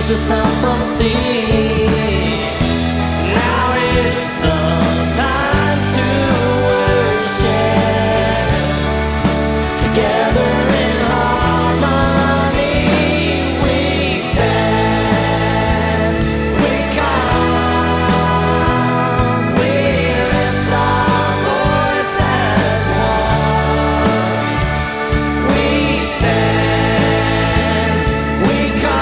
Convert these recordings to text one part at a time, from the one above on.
Jesus help us see. Now is the time to worship together in harmony. We stand, we come, we lift our voice as one. We stand, we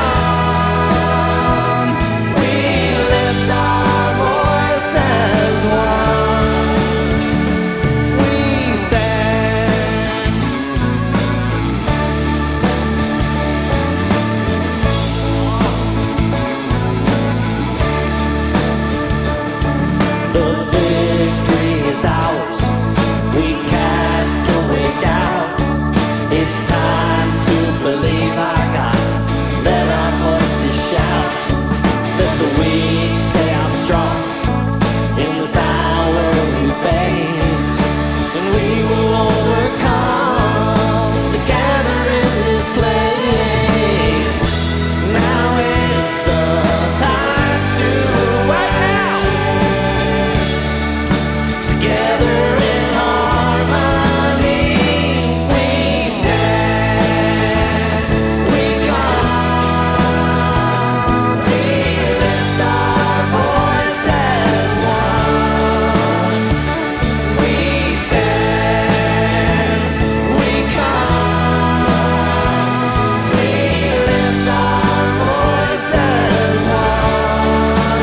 come, we lift our voice as one. We stand. The victory is ours. We cast away doubt. It's time to believe our God. Let our voices shout. Let the weak say I'm strong. In this hour we face, and we will overcome together in this place. Now is the time to worship together in harmony. We stand, we come, we lift our voice as one. We stand, we come, we lift our voice as one.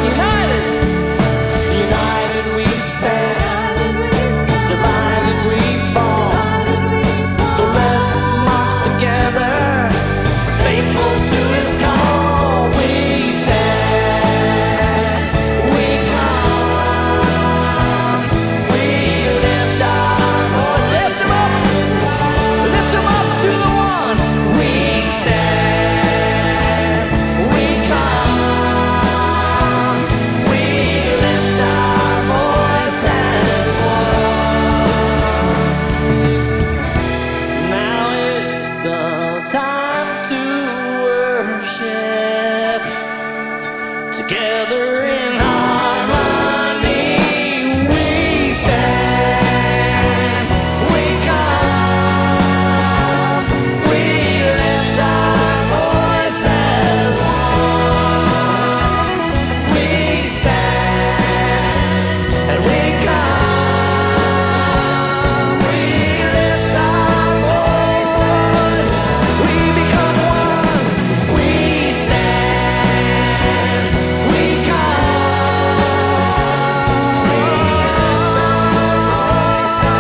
United we stand, divided we fall. So let's march together, faithful to His call. We stand, we come, we lift our voice. Lift 'em up to the one. We stand, we come, we lift our voice as one. Now is the time to worship together in harmony. We stand, we come, we lift our voice as one. We stand and we come, we lift our voice. We become one. We stand, we come, we lift our voice as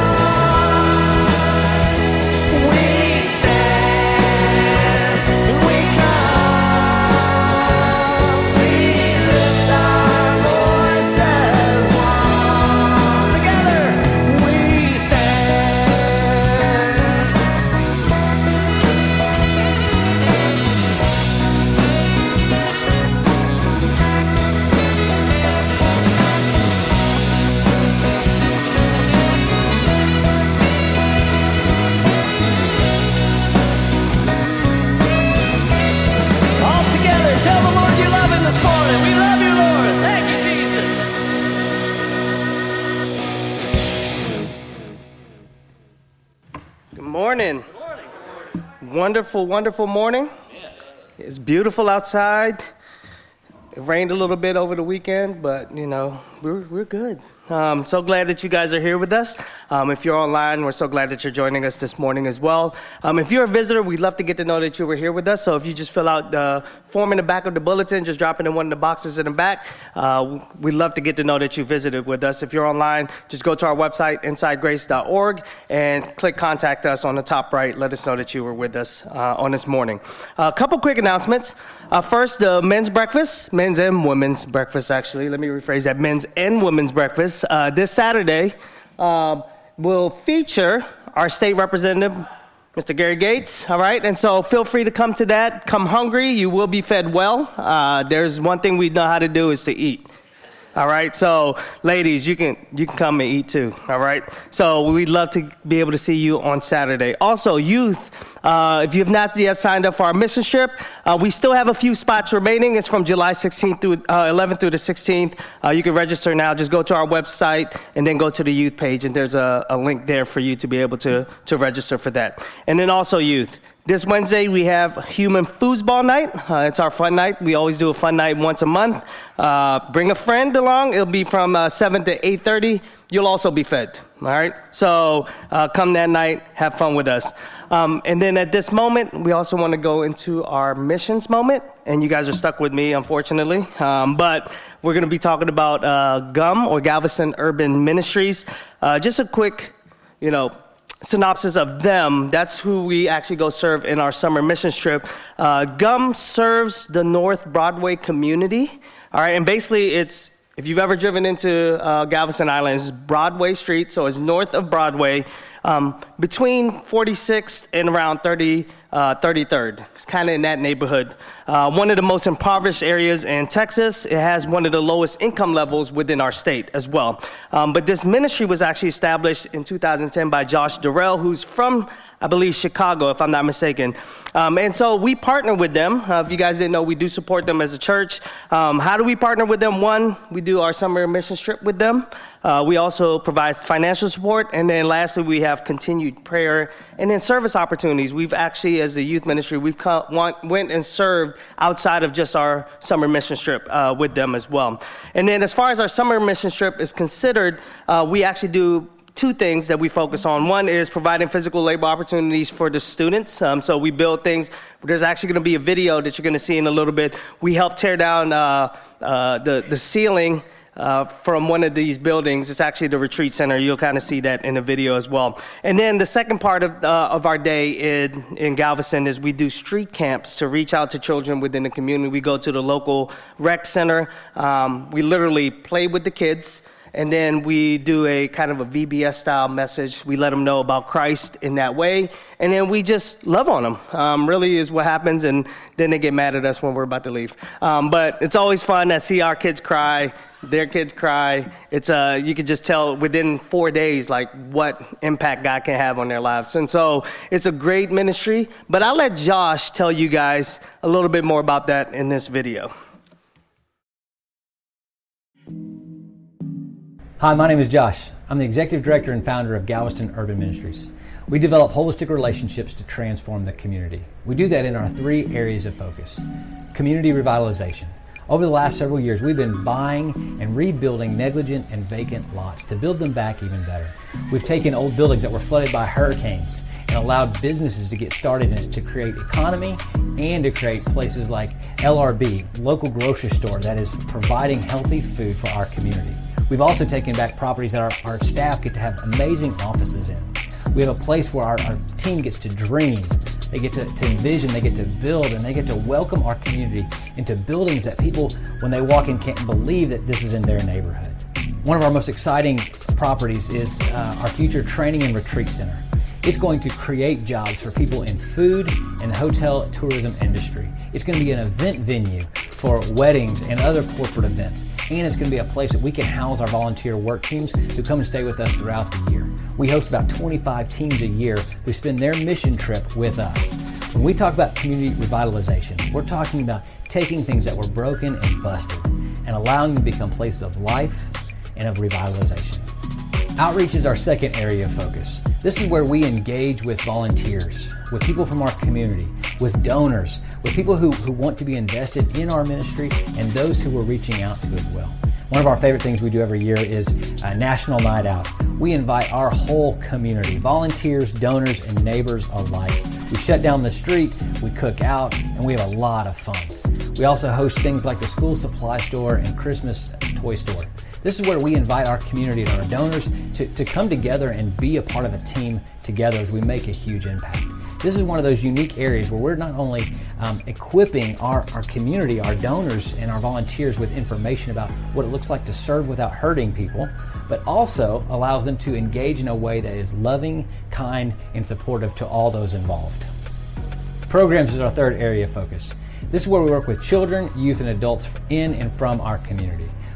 one. We stand, we come, we lift our voice as one. Together, we stand. All together, tell the Lord you love Him this morning. We love you, Lord. Thank you, Jesus. Good morning. Wonderful, wonderful morning. It's beautiful outside. It rained a little bit over the weekend, but you know, we're good. So glad that you guys are here with us. If you're online, we're so glad that you're joining us this morning as well. If you're a visitor, we'd love to get to know that you were here with us. So if you just fill out the form in the back of the bulletin, just drop it in one of the boxes in the back. We'd love to get to know that you visited with us. If you're online, just go to our website, insidegrace.org, and click Contact Us on the top right. Let us know that you were with us on this morning. A couple quick announcements. First, the men's breakfast, men's and women's breakfast, actually. Let me rephrase that, men's and women's breakfast. This Saturday will feature our state representative, Mr. Gary Gates, all right? And so feel free to come to that. Come hungry. You will be fed well. There's one thing we know how to do is to eat. All right, so ladies, you can come and eat too. All right, so we'd love to be able to see you on Saturday. Also, youth, if you have not yet signed up for our mission trip, we still have a few spots remaining. It's from July 16th through 11th through the 16th. You can register now. Just go to our website and then go to the youth page, and there's a link there for you to be able to register for that. And then also youth. This Wednesday, we have Human Foosball Night. It's our fun night. We always do a fun night once a month. Bring a friend along. It'll be from 7 to 8:30. You'll also be fed, all right? So come that night, have fun with us. And then at this moment, we also want to go into our missions moment. And you guys are stuck with me, unfortunately. But we're going to be talking about GUM, or Galveston Urban Ministries. Just a quick, synopsis of them. That's who we actually go serve in our summer missions trip. GUM serves the North Broadway community. All right, and basically if you've ever driven into Galveston Island, it's Broadway Street, so it's north of Broadway, between 46th and around 33rd. It's kind of in that neighborhood. One of the most impoverished areas in Texas. It has one of the lowest income levels within our state as well. But this ministry was actually established in 2010 by Josh Durrell, who's from, I believe, Chicago, if I'm not mistaken. And so we partner with them. If you guys didn't know, we do support them as a church. How do we partner with them? One, we do our summer mission trip with them. We also provide financial support. And then lastly, we have continued prayer and then service opportunities. We've actually, as the youth ministry, went and served outside of just our summer mission trip with them as well. And then as far as our summer mission trip is considered, we actually do two things that we focus on. One is providing physical labor opportunities for the students. So we build things. There's actually going to be a video that you're going to see in a little bit. We help tear down the ceiling from one of these buildings. It's actually the retreat center. You'll kind of see that in the video as well. And then the second part of our day in Galveston is we do street camps to reach out to children within the community. We go to the local rec center. We literally play with the kids. And then we do a kind of a VBS style message. We let them know about Christ in that way. And then we just love on them, really is what happens. And then they get mad at us when we're about to leave. But it's always fun to see our kids cry, their kids cry. It's you could just tell within 4 days, like what impact God can have on their lives. And so it's a great ministry. But I'll let Josh tell you guys a little bit more about that in this video. Hi, my name is Josh. I'm the Executive Director and Founder of Galveston Urban Ministries. We develop holistic relationships to transform the community. We do that in our 3 areas of focus. Community revitalization. Over the last several years, we've been buying and rebuilding negligent and vacant lots to build them back even better. We've taken old buildings that were flooded by hurricanes and allowed businesses to get started in it to create economy and to create places like LRB, local grocery store that is providing healthy food for our community. We've also taken back properties that our staff get to have amazing offices in. We have a place where our team gets to dream, they get to envision, they get to build, and they get to welcome our community into buildings that people, when they walk in, can't believe that this is in their neighborhood. One of our most exciting properties is our future training and retreat center. It's going to create jobs for people in food and the hotel tourism industry. It's going to be an event venue for weddings and other corporate events. And it's going to be a place that we can house our volunteer work teams who come and stay with us throughout the year. We host about 25 teams a year who spend their mission trip with us. When we talk about community revitalization, we're talking about taking things that were broken and busted and allowing them to become places of life and of revitalization. Outreach is our second area of focus. This is where we engage with volunteers, with people from our community, with donors, with people who want to be invested in our ministry, and those who we're reaching out to as well. One of our favorite things we do every year is a National Night Out. We invite our whole community, volunteers, donors, and neighbors alike. We shut down the street, we cook out, and we have a lot of fun. We also host things like the school supply store and Christmas toy store. This is where we invite our community and our donors to come together and be a part of a team together as we make a huge impact. This is one of those unique areas where we're not only equipping our community, our donors, and our volunteers with information about what it looks like to serve without hurting people, but also allows them to engage in a way that is loving, kind, and supportive to all those involved. Programs is our third area of focus. This is where we work with children, youth, and adults in and from our community.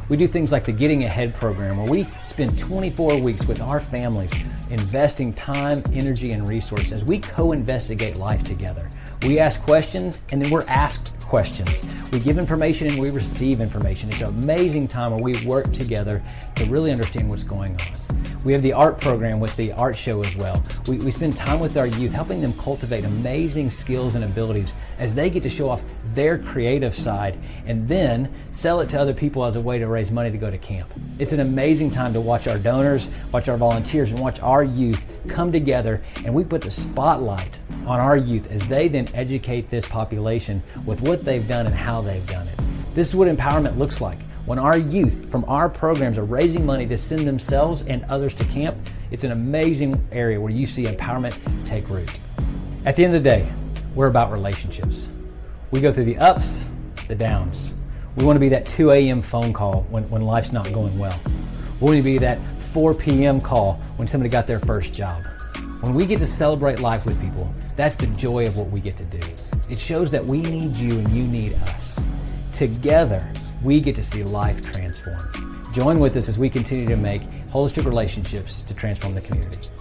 We do things like the Getting Ahead program, where we spend 24 weeks with our families investing time, energy, and resources as we co-investigate life together. We ask questions, and then we're asked questions. We give information and we receive information. It's an amazing time where we work together to really understand what's going on. We have the art program with the art show as well. We spend time with our youth, helping them cultivate amazing skills and abilities as they get to show off their creative side and then sell it to other people as a way to raise money to go to camp. It's an amazing time to watch our donors, watch our volunteers, and watch our youth come together, and we put the spotlight on our youth as they then educate this population with what they've done and how they've done it. This is what empowerment looks like. When our youth from our programs are raising money to send themselves and others to camp, it's an amazing area where you see empowerment take root. At the end of the day, we're about relationships. We go through the ups, the downs. We want to be that 2 a.m. phone call when life's not going well. We want to be that 4 p.m. call when somebody got their first job. When we get to celebrate life with people, that's the joy of what we get to do. It shows that we need you and you need us. Together, we get to see life transform. Join with us as we continue to make holistic relationships to transform the community.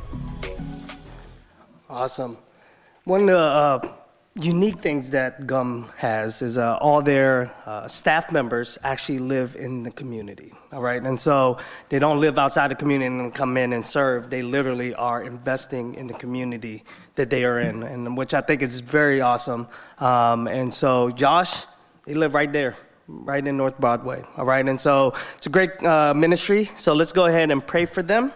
Awesome. One of the unique things that GUM has is all their staff members actually live in the community, all right? And so they don't live outside the community and come in and serve. They literally are investing in the community that they are in, and which I think is very awesome. And so Josh, they live right there, right in North Broadway, all right? And so it's a great ministry, so let's go ahead and pray for them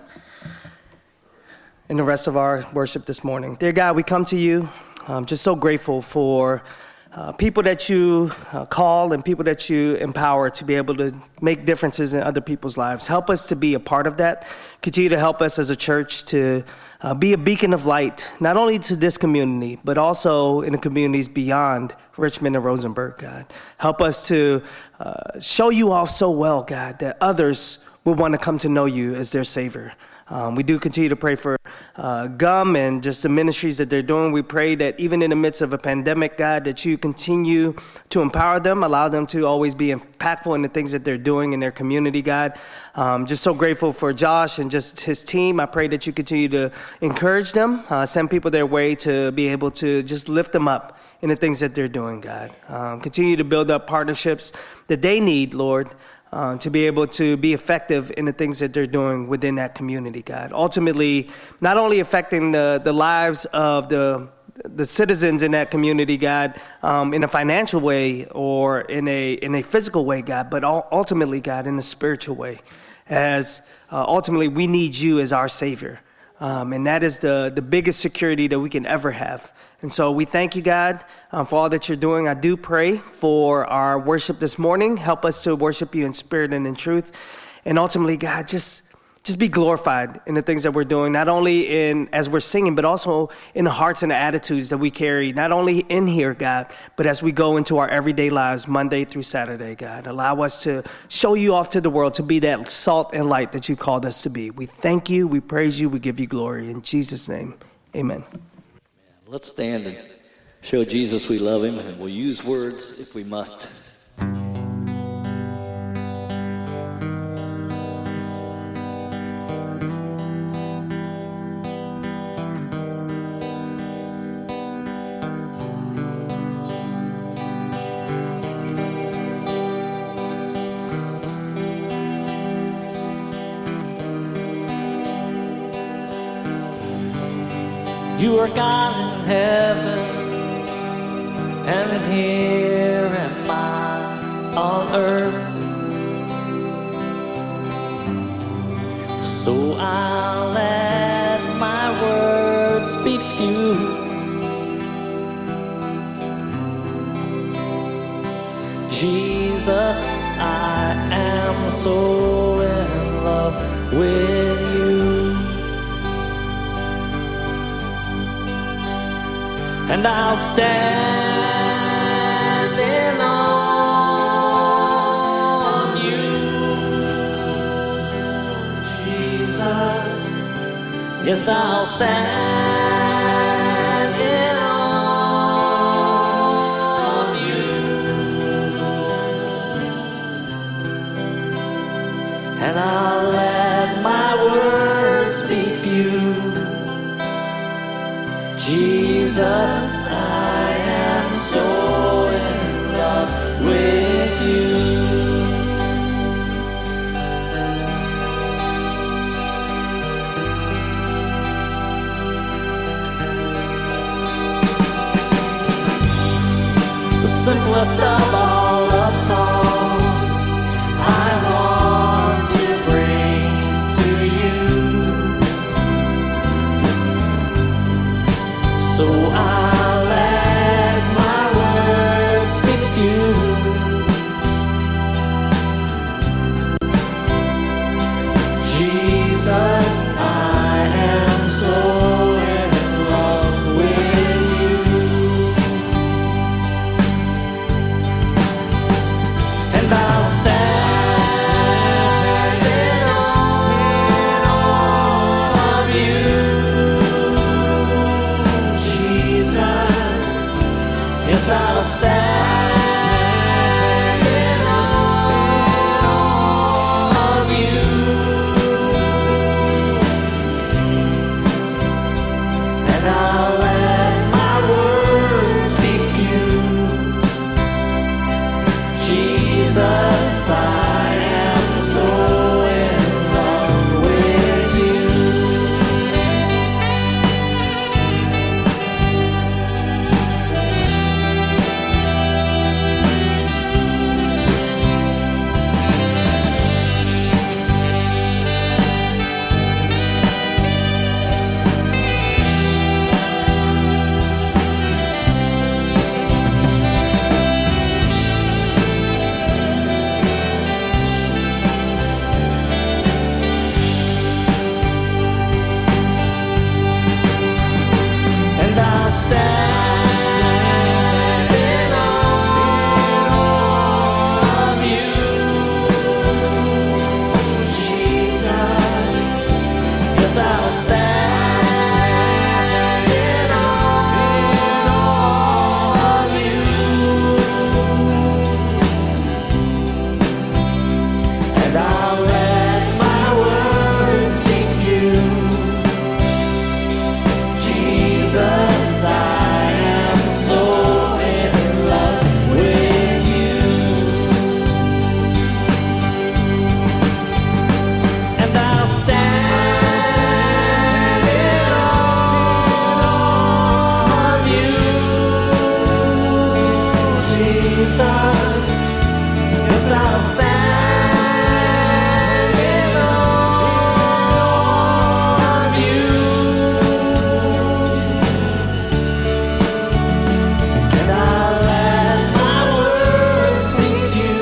and the rest of our worship this morning. Dear God, we come to you. I'm just so grateful for people that you call and people that you empower to be able to make differences in other people's lives. Help us to be a part of that. Continue to help us as a church to be a beacon of light, not only to this community, but also in the communities beyond Richmond and Rosenberg, God. Help us to show you off so well, God, that others will want to come to know you as their Savior. We do continue to pray for GUM and just the ministries that they're doing. We pray that even in the midst of a pandemic, God, that you continue to empower them, allow them to always be impactful in the things that they're doing in their community, God. Just so grateful for Josh and just his team. I pray that you continue to encourage them, send people their way to be able to just lift them up in the things that they're doing, God. Continue to build up partnerships that they need, Lord, to be able to be effective in the things that they're doing within that community, God. Ultimately, not only affecting the lives of the citizens in that community, God, in a financial way or in a physical way, God, but ultimately, God, in a spiritual way, as ultimately we need you as our Savior. And that is the biggest security that we can ever have. And so we thank you, God, for all that you're doing. I do pray for our worship this morning. Help us to worship you in spirit and in truth. And ultimately, God, just be glorified in the things that we're doing, not only as we're singing, but also in the hearts and the attitudes that we carry, not only in here, God, but as we go into our everyday lives, Monday through Saturday, God. Allow us to show you off to the world, to be that salt and light that you've called us to be. We thank you, we praise you, we give you glory. In Jesus' name, amen. Let's stand and show Jesus we love him, and we'll use words if we must. You are God in heaven, and here am I on earth. So I'll let my words be few. Jesus, I am so in love with you. And I'll stand in awe of you, Jesus. Yes, I'll stand in awe of you. simplest of all love songs I want to bring to you. So I let my words be few. Jesus, I am so in love with you. And I'll stand in awe of you. Jesus, yes, I'll stand in awe of you. And I'll let my words speak you. Jesus, I am so in love with you. And I'll stand in awe of you, Jesus. Yes, I'll stand in awe of you. And I'll let my words speak you. Jesus, I am so in love with you. And I'll stand in awe of you. Jesus, yes, I'll stand in awe of you. And I'll let my words speak you.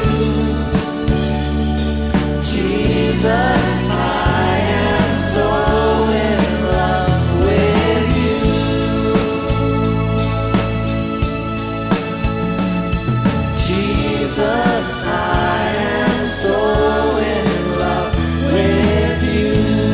Jesus, I am so in love with you. Jesus, I am so in love with you.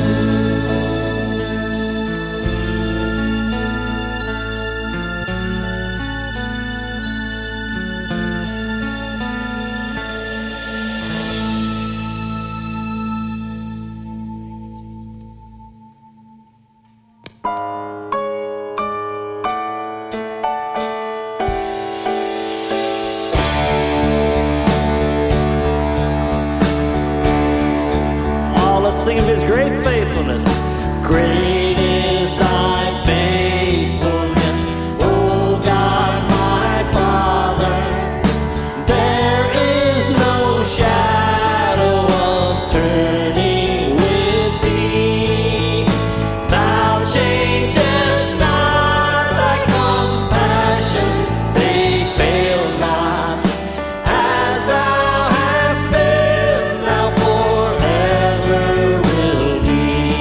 All let's sing of his great faithfulness. Great is thy faithfulness, O God my Father. There is no shadow of turning with thee. Thou changest not thy compassions, they fail not. As thou hast been, thou forever will be.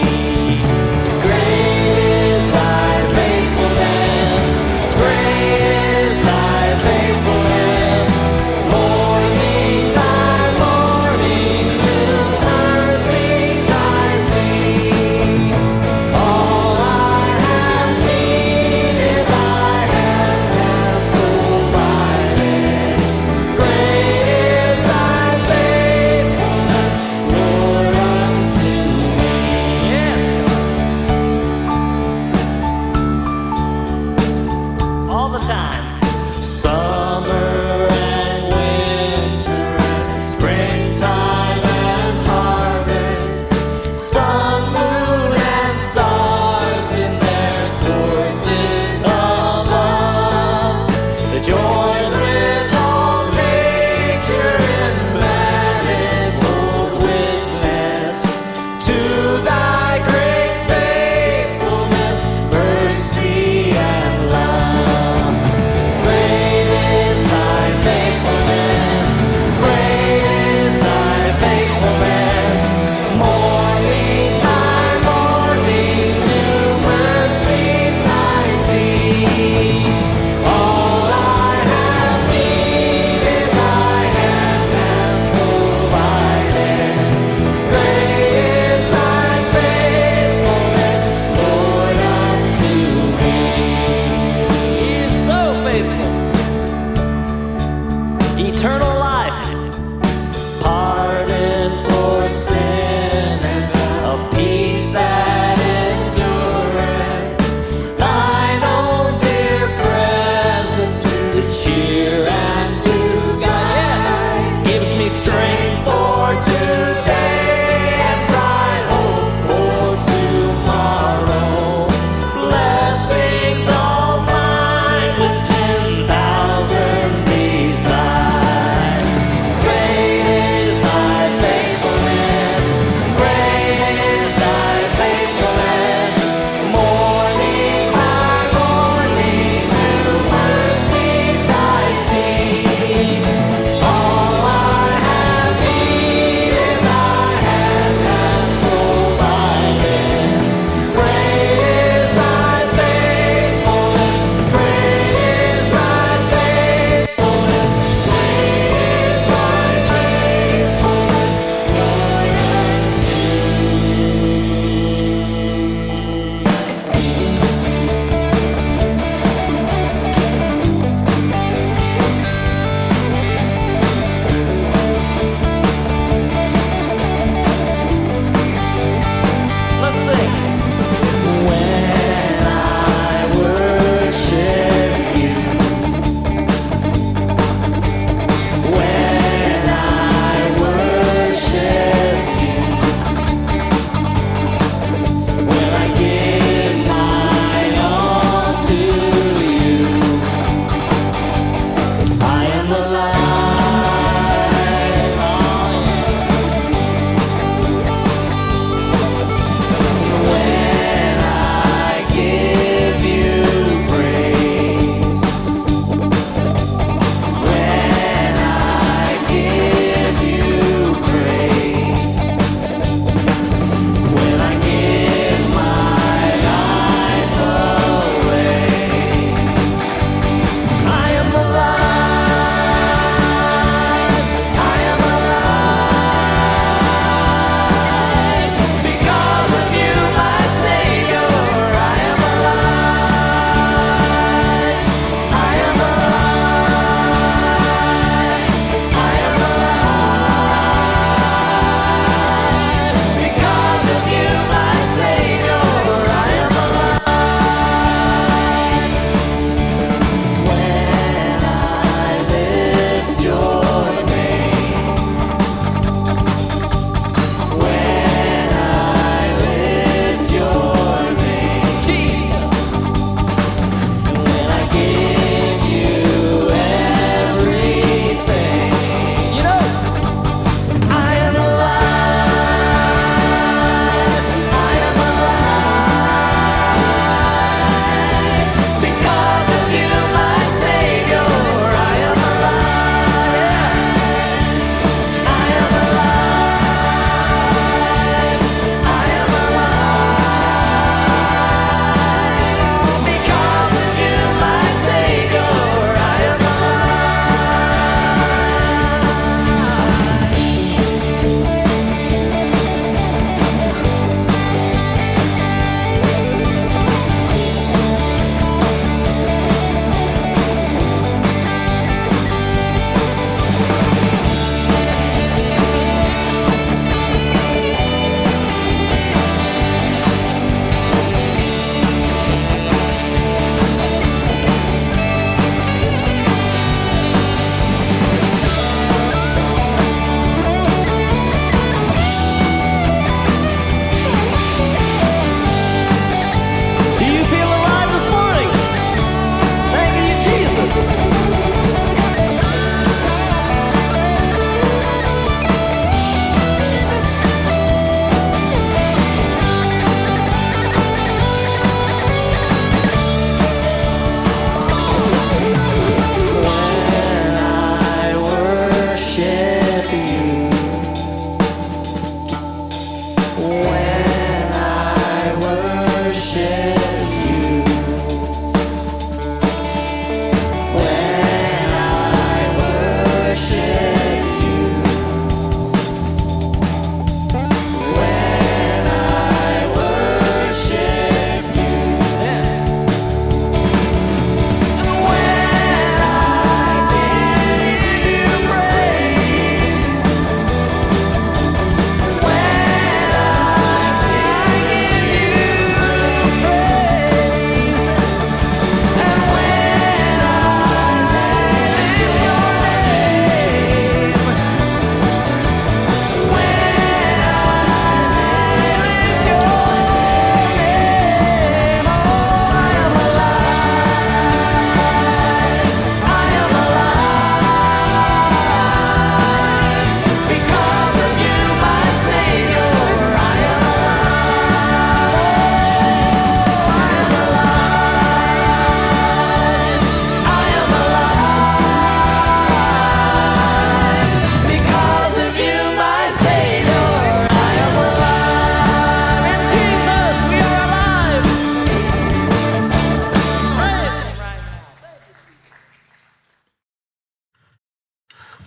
Great is thy faithfulness, great is thy faithfulness. Morning by morning, new mercies I see. All I have needed, thy hand hath provided. Great is thy faithfulness, Lord, unto me. Yes, all the time. Summer and winter and springtime and harvest. Sun, moon, and stars in their courses above. The joy with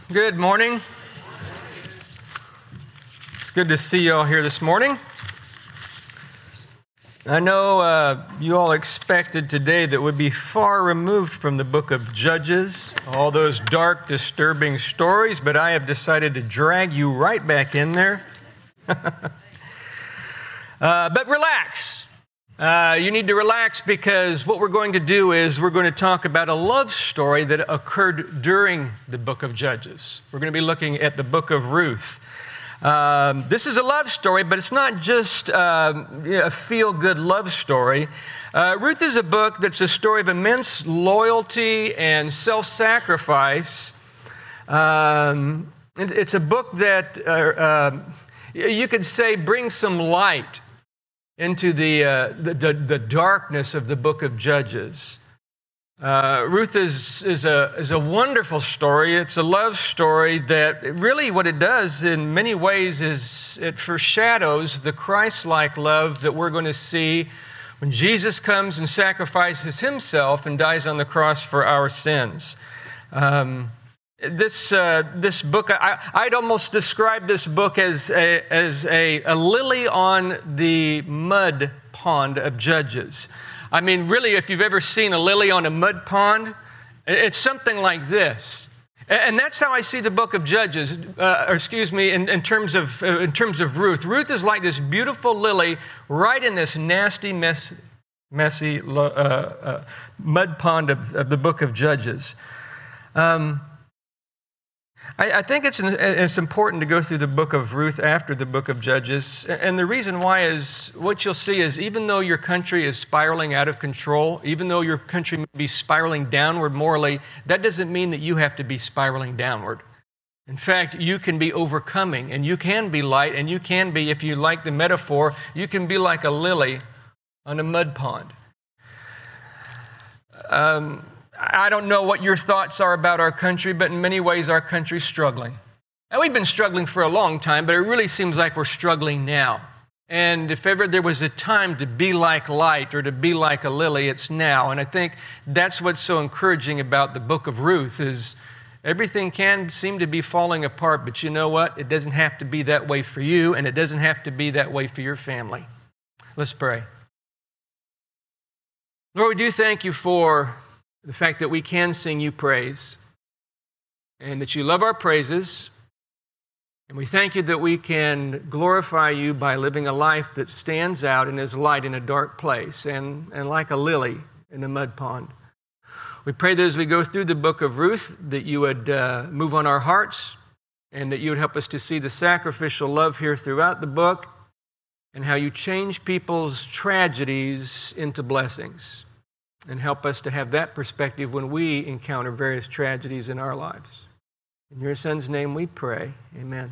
Good morning. It's good to see you all here this morning. I know you all expected today that we'd be far removed from the book of Judges, all those dark, disturbing stories, but I have decided to drag you right back in there. But relax. You need to relax because what we're going to do is we're going to talk about a love story that occurred during the book of Judges. We're going to be looking at the book of Ruth. This is a love story, but it's not just a feel-good love story. Ruth is a book that's a story of immense loyalty and self-sacrifice. It's a book that you could say brings some light into the darkness of the book of Judges. Ruth is a wonderful story. It's a love story that really what it does in many ways is it foreshadows the Christ-like love that we're going to see when Jesus comes and sacrifices himself and dies on the cross for our sins. This book, I'd almost describe this book as a lily on the mud pond of Judges. I mean, really, if you've ever seen a lily on a mud pond, it's something like this. And that's how I see the book of Judges, in terms of Ruth. Ruth is like this beautiful lily right in this nasty, messy mud pond of the book of Judges. I think it's important to go through the book of Ruth after the book of Judges. And the reason why is what you'll see is even though your country is spiraling out of control, even though your country may be spiraling downward morally, that doesn't mean that you have to be spiraling downward. In fact, you can be overcoming, and you can be light, and you can be, if you like the metaphor, you can be like a lily on a mud pond. I don't know what your thoughts are about our country, but in many ways our country's struggling. And we've been struggling for a long time, but it really seems like we're struggling now. And if ever there was a time to be like light or to be like a lily, it's now. And I think that's what's so encouraging about the book of Ruth is everything can seem to be falling apart, but you know what? It doesn't have to be that way for you, and it doesn't have to be that way for your family. Let's pray. Lord, we do thank you for the fact that we can sing you praise and that you love our praises. And we thank you that we can glorify you by living a life that stands out and is light in a dark place and like a lily in a mud pond. We pray that as we go through the book of Ruth, that you would move on our hearts and that you would help us to see the sacrificial love here throughout the book and how you change people's tragedies into blessings. And help us to have that perspective when we encounter various tragedies in our lives. In your Son's name we pray. Amen.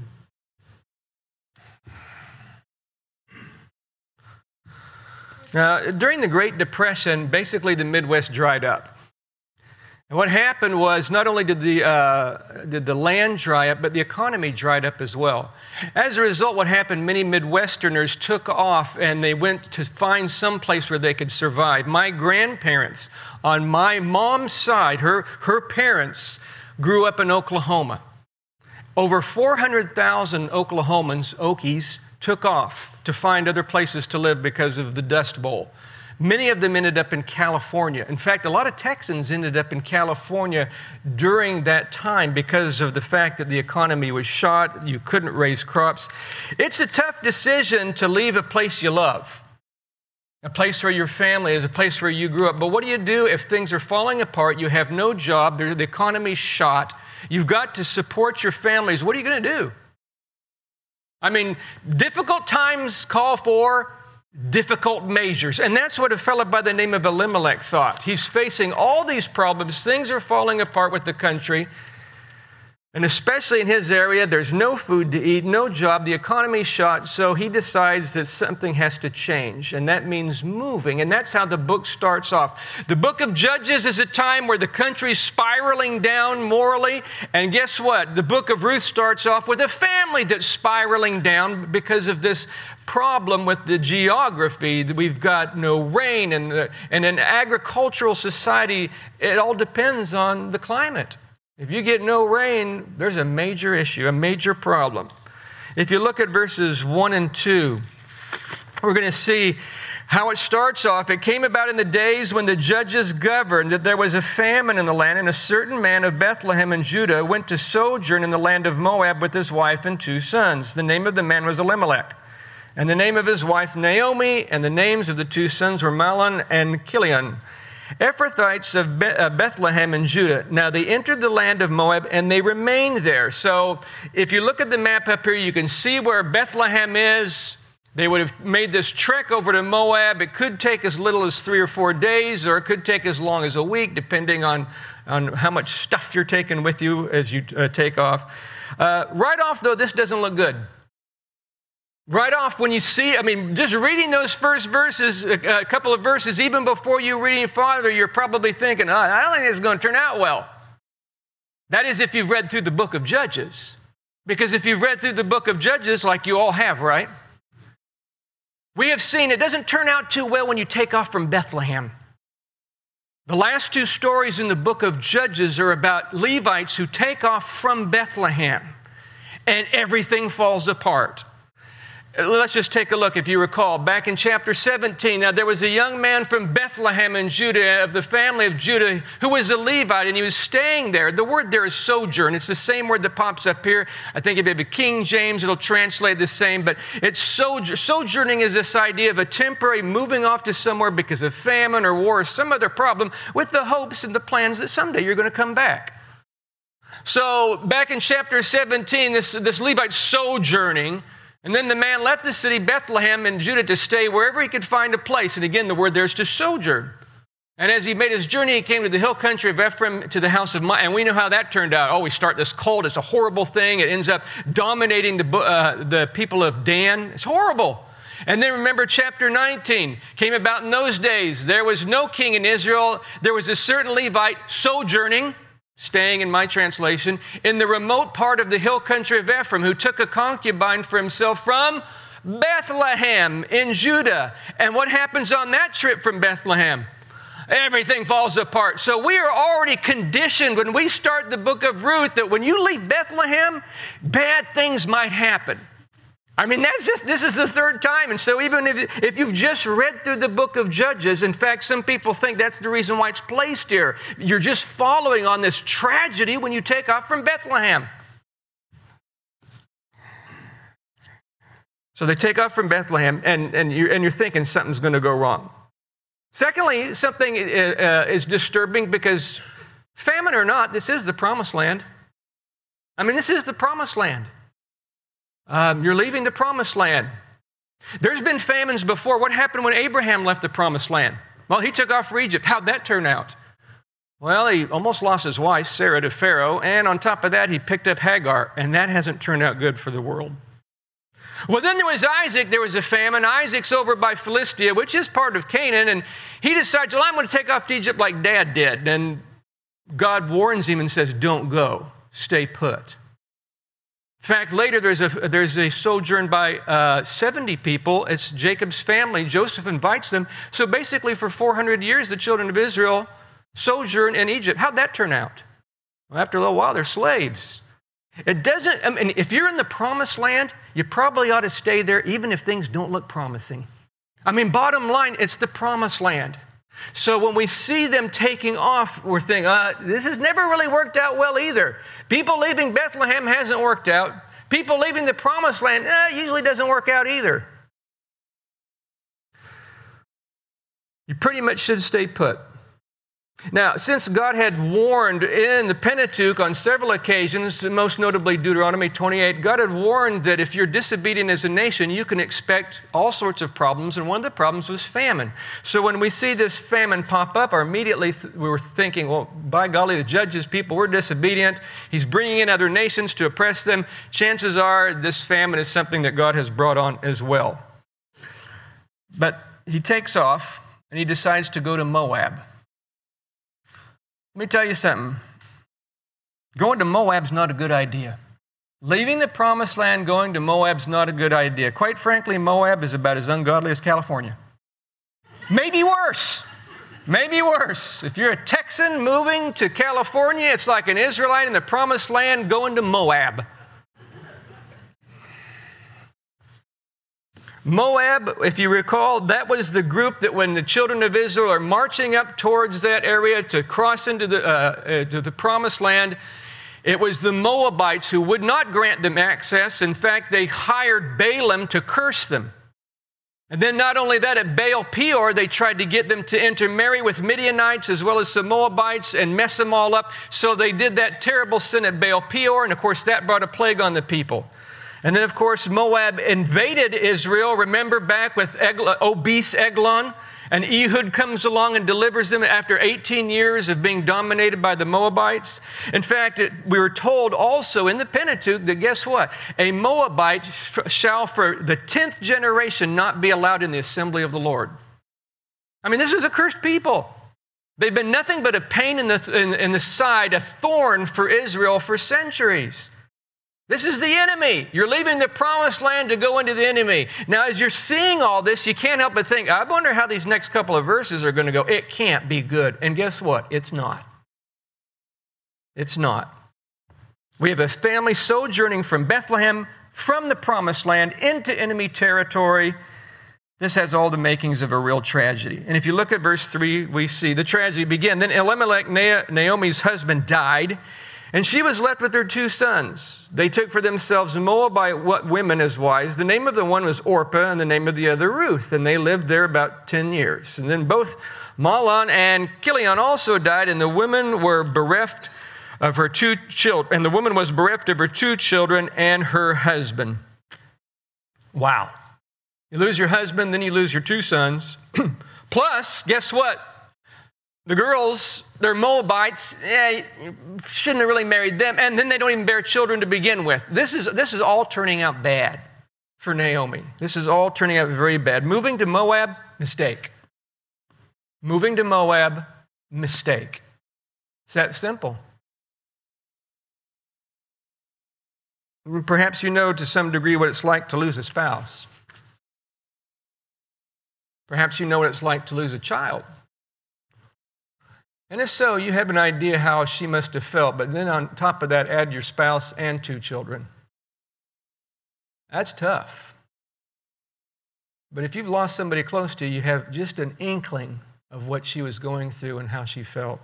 Now, during the Great Depression, basically the Midwest dried up. And what happened was not only did the land dry up, but the economy dried up as well. As a result, what happened, many Midwesterners took off and they went to find some place where they could survive. My grandparents, on my mom's side, her parents grew up in Oklahoma. Over 400,000 Oklahomans, Okies, took off to find other places to live because of the Dust Bowl. Many of them ended up in California. In fact, a lot of Texans ended up in California during that time because of the fact that the economy was shot, you couldn't raise crops. It's a tough decision to leave a place you love, a place where your family is, a place where you grew up. But what do you do if things are falling apart, you have no job, the economy's shot, you've got to support your families? What are you going to do? I mean, difficult times call for difficult measures. And that's what a fellow by the name of Elimelech thought. He's facing all these problems. Things are falling apart with the country. And especially in his area, there's no food to eat, no job, the economy's shot, so he decides that something has to change, and that means moving, and that's how the book starts off. The book of Judges is a time where the country's spiraling down morally, and guess what? The book of Ruth starts off with a family that's spiraling down because of this problem with the geography. We've got no rain, and in an agricultural society, it all depends on the climate. If you get no rain, there's a major issue, a major problem. If you look at verses 1 and 2, we're going to see how it starts off. It came about in the days when the judges governed that there was a famine in the land, and a certain man of Bethlehem in Judah went to sojourn in the land of Moab with his wife and 2 sons. The name of the man was Elimelech, and the name of his wife Naomi, and the names of the 2 sons were Mahlon and Chilion, Ephrathites of Bethlehem in Judah. Now they entered the land of Moab, and they remained there. So if you look at the map up here, you can see where Bethlehem is. They would have made this trek over to Moab. It could take as little as 3 or 4 days, or it could take as long as a week, depending on how much stuff you're taking with you as you take off. Right off, though, this doesn't look good. Right off, when you see, just reading those first verses, a couple of verses, even before you reading farther, you're probably thinking, I don't think this is going to turn out well. That is if you've read through the book of Judges. Because if you've read through the book of Judges, like you all have, right? We have seen it doesn't turn out too well when you take off from Bethlehem. The last 2 stories in the book of Judges are about Levites who take off from Bethlehem, and everything falls apart. Let's just take a look. If you recall, back in chapter 17, now there was a young man from Bethlehem in Judah, of the family of Judah, who was a Levite, and he was staying there. The word there is sojourn. It's the same word that pops up here. I think if you have a King James, it'll translate the same, but it's sojourning is this idea of a temporary moving off to somewhere because of famine or war or some other problem, with the hopes and the plans that someday you're going to come back. So back in chapter 17, this Levite sojourning. And then the man left the city, Bethlehem in Judah, to stay wherever he could find a place. And again, the word there is to sojourn. And as he made his journey, he came to the hill country of Ephraim, to the house of Micah. And we know how that turned out. We start this cold. It's a horrible thing. It ends up dominating the people of Dan. It's horrible. And then remember chapter 19. Came about in those days. There was no king in Israel. There was a certain Levite sojourning, staying in my translation, in the remote part of the hill country of Ephraim, who took a concubine for himself from Bethlehem in Judah. And what happens on that trip from Bethlehem? Everything falls apart. So we are already conditioned when we start the book of Ruth that when you leave Bethlehem, bad things might happen. This is the 3rd time. And so even if you've just read through the book of Judges, in fact, some people think that's the reason why it's placed here. You're just following on this tragedy when you take off from Bethlehem. So they take off from Bethlehem, and you're thinking something's going to go wrong. Secondly, something is disturbing because, famine or not, this is the promised land. This is the promised land. You're leaving the promised land. There's been famines before. What happened when Abraham left the promised land? Well, he took off for Egypt. How'd that turn out? Well, he almost lost his wife, Sarah, to Pharaoh, and on top of that, he picked up Hagar, and that hasn't turned out good for the world. Well, then there was Isaac. There was a famine. Isaac's over by Philistia, which is part of Canaan, and he decides, I'm going to take off to Egypt like Dad did. And God warns him and says, don't go. Stay put. In fact, later there's a sojourn by 70 people. It's Jacob's family. Joseph invites them. So basically for 400 years, the children of Israel sojourn in Egypt. How'd that turn out? Well, after a little while, they're slaves. It doesn't, if you're in the promised land, you probably ought to stay there even if things don't look promising. Bottom line, it's the promised land. So when we see them taking off, we're thinking, this has never really worked out well either. People leaving Bethlehem hasn't worked out. People leaving the promised land usually doesn't work out either. You pretty much should stay put. Now, since God had warned in the Pentateuch on several occasions, most notably Deuteronomy 28, God had warned that if you're disobedient as a nation, you can expect all sorts of problems, and one of the problems was famine. So when we see this famine pop up, immediately we were thinking, well, by golly, the judges, people were disobedient. He's bringing in other nations to oppress them. Chances are this famine is something that God has brought on as well. But he takes off, and he decides to go to Moab. Let me tell you something. Going to Moab's not a good idea. Leaving the promised land, going to Moab's not a good idea. Quite frankly, Moab is about as ungodly as California. Maybe worse. Maybe worse. If you're a Texan moving to California, it's like an Israelite in the Promised Land going to Moab. Moab, if you recall, that was the group that when the children of Israel are marching up towards that area to cross into the Promised Land, it was the Moabites who would not grant them access. In fact, they hired Balaam to curse them. And then not only that, at Baal Peor, they tried to get them to intermarry with Midianites as well as some Moabites and mess them all up. So they did that terrible sin at Baal Peor, and of course that brought a plague on the people. And then, of course, Moab invaded Israel. Remember back with obese Eglon? And Ehud comes along and delivers them after 18 years of being dominated by the Moabites. In fact, we were told also in the Pentateuch that guess what? A Moabite shall for the 10th generation not be allowed in the assembly of the Lord. I mean, this is a cursed people. They've been nothing but a pain in the side, a thorn for Israel for centuries. This is the enemy. You're leaving the Promised Land to go into the enemy. Now, as you're seeing all this, you can't help but think, I wonder how these next couple of verses are going to go. It can't be good. And guess what? It's not. It's not. We have a family sojourning from Bethlehem, from the Promised Land, into enemy territory. This has all the makings of a real tragedy. And if you look at verse 3, we see the tragedy begin. Then Elimelech, Naomi's husband, died, and she was left with her 2 sons. They took for themselves Moabite women as wives. The name of the one was Orpah, and the name of the other Ruth. And they lived there about 10 years. And then both Mahlon and Chilion also died, and the women were bereft of her 2 children. And the woman was bereft of her 2 children and her husband. Wow. You lose your husband, then you lose your 2 sons. Plus, guess what? The girls, they're Moabites. You shouldn't have really married them. And then they don't even bear children to begin with. This is all turning out bad for Naomi. This is all turning out very bad. Moving to Moab, mistake. Moving to Moab, mistake. It's that simple. Perhaps you know to some degree what it's like to lose a spouse. Perhaps you know what it's like to lose a child. And if so, you have an idea how she must have felt. But then on top of that, add your spouse and 2 children. That's tough. But if you've lost somebody close to you, you have just an inkling of what she was going through and how she felt.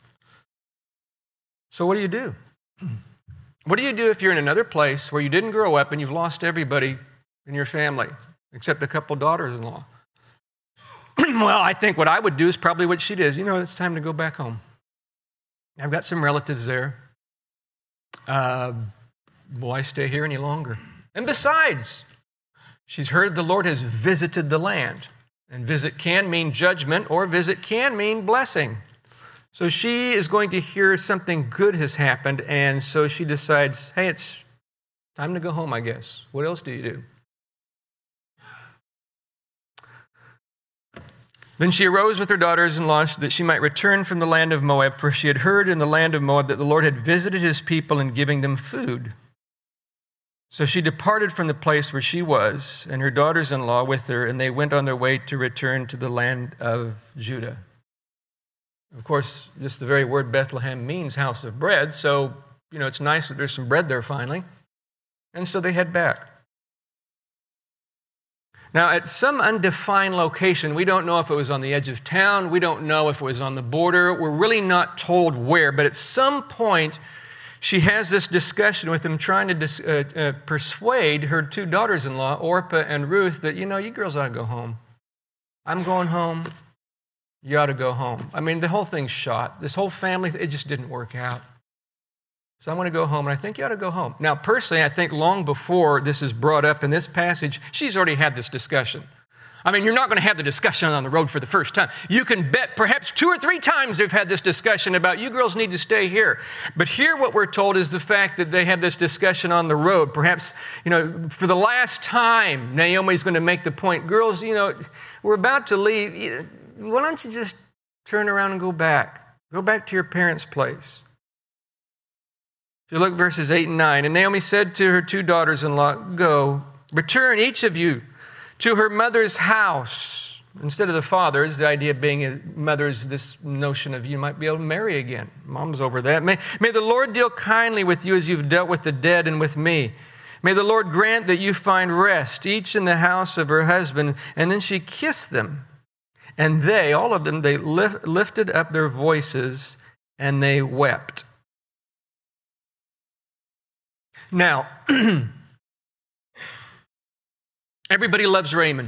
So what do you do? What do you do if you're in another place where you didn't grow up and you've lost everybody in your family, except a couple daughters-in-law? Well, I think what I would do is probably what she did. It's time to go back home. I've got some relatives there. Will I stay here any longer? And besides, she's heard the Lord has visited the land. And visit can mean judgment, or visit can mean blessing. So she is going to hear something good has happened, and so she decides, hey, it's time to go home, I guess. What else do you do? Then she arose with her daughters-in-law that she might return from the land of Moab, for she had heard in the land of Moab that the Lord had visited his people in giving them food. So she departed from the place where she was, and her daughters-in-law with her, and they went on their way to return to the land of Judah. Of course, just the very word Bethlehem means house of bread, so, it's nice that there's some bread there finally. And so they head back. Now, at some undefined location, we don't know if it was on the edge of town, we don't know if it was on the border, we're really not told where, but at some point, she has this discussion with him, trying to persuade her 2 daughters-in-law, Orpah and Ruth, that, you girls ought to go home. I'm going home, you ought to go home. I mean, the whole thing's shot. This whole family, it just didn't work out. So I want to go home, and I think you ought to go home. Now, personally, I think long before this is brought up in this passage, she's already had this discussion. I mean, you're not going to have the discussion on the road for the first time. You can bet perhaps 2 or 3 times they've had this discussion about you girls need to stay here. But here what we're told is the fact that they had this discussion on the road. Perhaps, for the last time, Naomi's going to make the point, girls, we're about to leave. Why don't you just turn around and go back? Go back to your parents' place. If you look verses 8 and 9, and Naomi said to her 2 daughters-in-law, go, return each of you to her mother's house. Instead of the fathers, the idea being mothers, this notion of you might be able to marry again. Mom's over that. May the Lord deal kindly with you as you've dealt with the dead and with me. May the Lord grant that you find rest, each in the house of her husband. And then she kissed them. And they, all of them, they lifted up their voices and they wept. Now, everybody loves Raymond.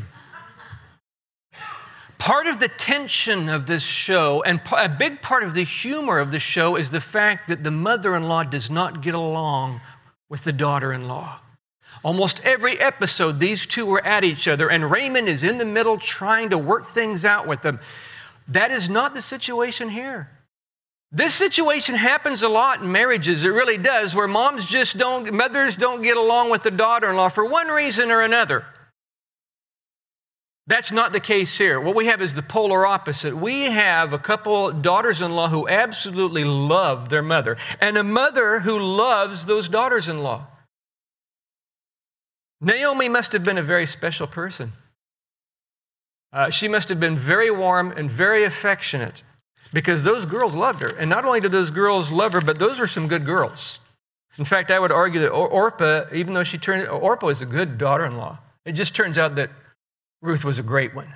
Part of the tension of this show, and a big part of the humor of the show, is the fact that the mother-in-law does not get along with the daughter-in-law. Almost every episode, these two are at each other, and Raymond is in the middle trying to work things out with them. That is not the situation here. This situation happens a lot in marriages, it really does, where mothers don't get along with the daughter-in-law for one reason or another. That's not the case here. What we have is the polar opposite. We have a couple daughters-in-law who absolutely love their mother, and a mother who loves those daughters-in-law. Naomi must have been a very special person. She must have been very warm and very affectionate because those girls loved her. And not only did those girls love her, but those were some good girls. In fact, I would argue that Orpah, even though Orpah was a good daughter-in-law, it just turns out that Ruth was a great one.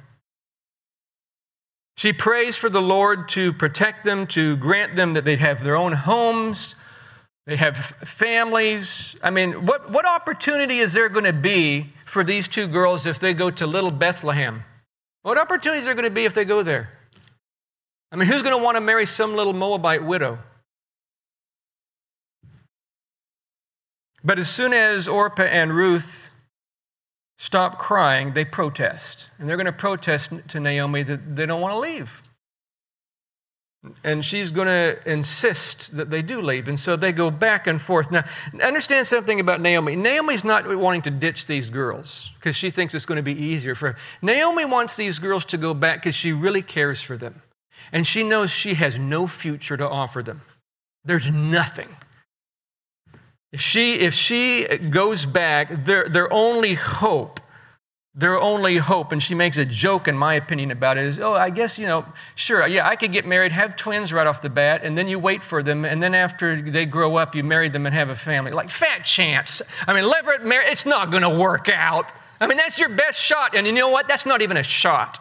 She prays for the Lord to protect them, to grant them that they'd have their own homes, they have families. I mean, what opportunity is there going to be for these two girls if they go to little Bethlehem? What opportunities are there going to be if they go there? I mean, who's going to want to marry some little Moabite widow? But as soon as Orpah and Ruth stop crying, they protest. And they're going to protest to Naomi that they don't want to leave. And she's going to insist that they do leave. And so they go back and forth. Now, understand something about Naomi. Naomi's not wanting to ditch these girls because she thinks it's going to be easier for her. Naomi wants these girls to go back because she really cares for them. And she knows she has no future to offer them. There's nothing. If she goes back, their only hope, and she makes a joke, in my opinion, about it, is, I guess, sure, yeah, I could get married, have twins right off the bat, and then you wait for them, and then after they grow up, you marry them and have a family. Like, fat chance. I mean, Leverett, it's not going to work out. I mean, that's your best shot, and you know what? That's not even a shot.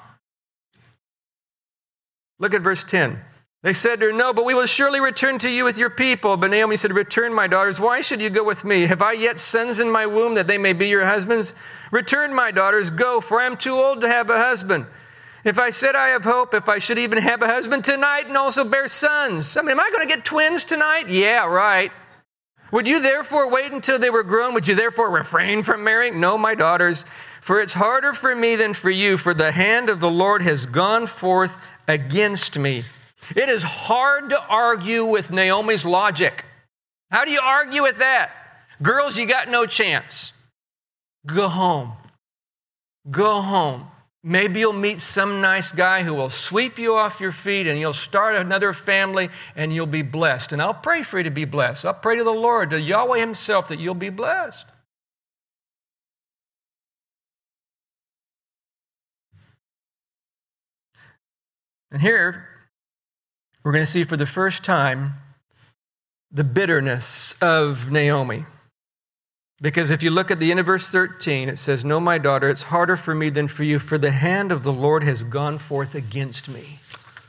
Look at verse 10. They said to her, no, but we will surely return to you with your people. But Naomi said, return, my daughters. Why should you go with me? Have I yet sons in my womb that they may be your husbands? Return, my daughters, go, for I am too old to have a husband. If I said I have hope, if I should even have a husband tonight and also bear sons. I mean, am I going to get twins tonight? Yeah, right. Would you therefore wait until they were grown? Would you therefore refrain from marrying? No, my daughters, for it's harder for me than for you, for the hand of the Lord has gone forth against me. It is hard to argue with Naomi's logic. How do you argue with that? Girls, you got no chance. Go home. Go home. Maybe you'll meet some nice guy who will sweep you off your feet and you'll start another family and you'll be blessed. And I'll pray for you to be blessed. I'll pray to the Lord, to Yahweh himself, that you'll be blessed. And here, we're going to see for the first time the bitterness of Naomi. Because if you look at the end of verse 13, it says, no, my daughter, it's harder for me than for you, for the hand of the Lord has gone forth against me.